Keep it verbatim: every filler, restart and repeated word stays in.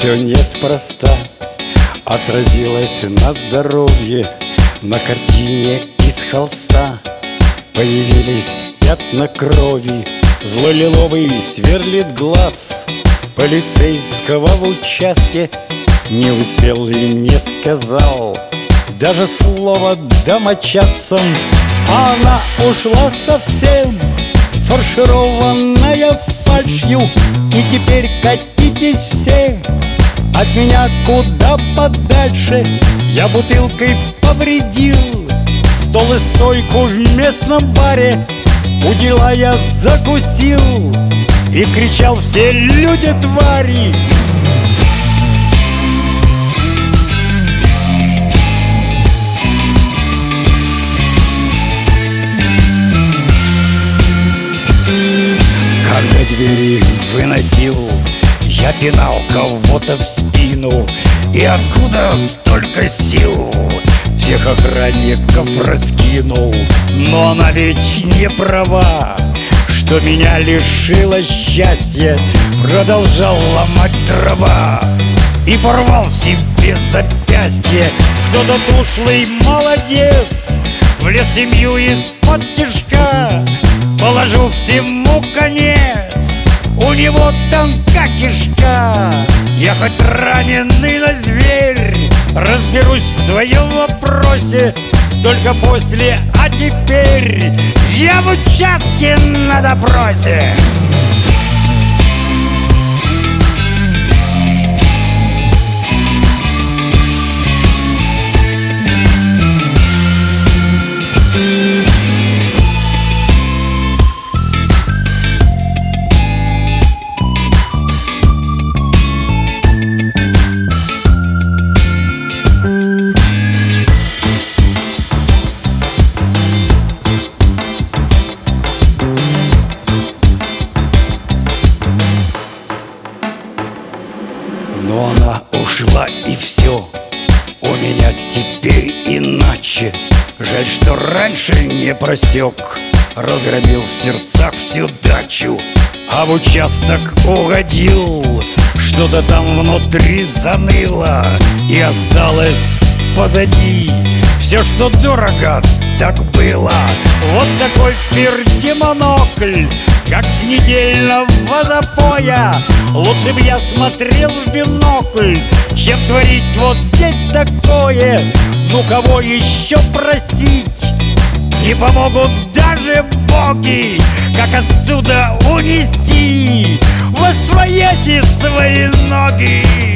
все неспроста отразилось на здоровье. На картине из холста появились пятна крови. Злой лиловый сверлит глаз полицейского в участке. Не успел и не сказал даже слова домочадцам. Она ушла совсем, фаршированная фальшью. И теперь катитесь все от меня куда подальше. Я бутылкой повредил стол и стойку в местном баре. У дела я закусил и кричал: все люди твари. Когда двери выносил, я пинал кого-то в спину. И откуда столько сил? Всех охранников раскинул. Но она ведь не права, что меня лишило счастья. Продолжал ломать дрова и порвал себе запястье. Кто-то ушлый молодец влез в семью из-под тишка. Положу всему конец, у него тонка кишка. Я хоть раненый, но зверь, разберусь в своем вопросе только после. А теперь я в участке на допросе. Но она ушла, и все у меня теперь иначе. Жаль, что раньше не просек, разгромил в сердцах всю дачу. А в участок угодил, что-то там внутри заныло. И осталось позади все, что дорого так было. Вот такой пердемонокль, как с недельного запоя. Лучше б я смотрел в бинокль, чем творить вот здесь такое. Ну кого еще просить? Не помогут даже боги, как отсюда унести восвояси свои ноги.